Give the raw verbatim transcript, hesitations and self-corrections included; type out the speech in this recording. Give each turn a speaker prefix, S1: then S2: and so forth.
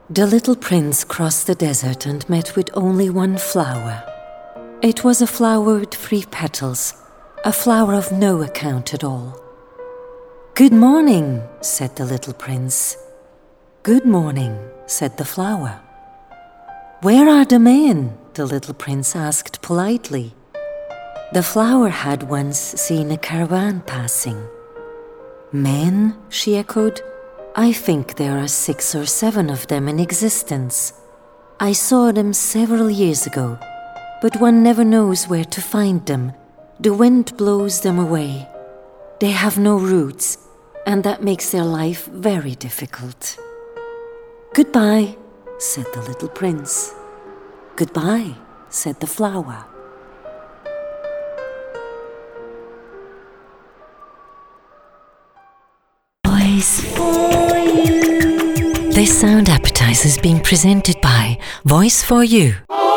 S1: The little prince crossed the desert and met with only one flower. It was a flower with three petals, a flower of no account at all. "Good morning," said the little prince. "Good morning," said the flower. "Where are the men?" the little prince asked politely. The flower had once seen a caravan passing. "Men?" she echoed. "I think there are six or seven of them in existence. I saw them several years ago, but one never knows where to find them. The wind blows them away. They have no roots, and that makes their life very difficult." "Goodbye," said the little prince. "Goodbye," said the flower. Voice for You. This sound appetizer is being presented by Voice for You.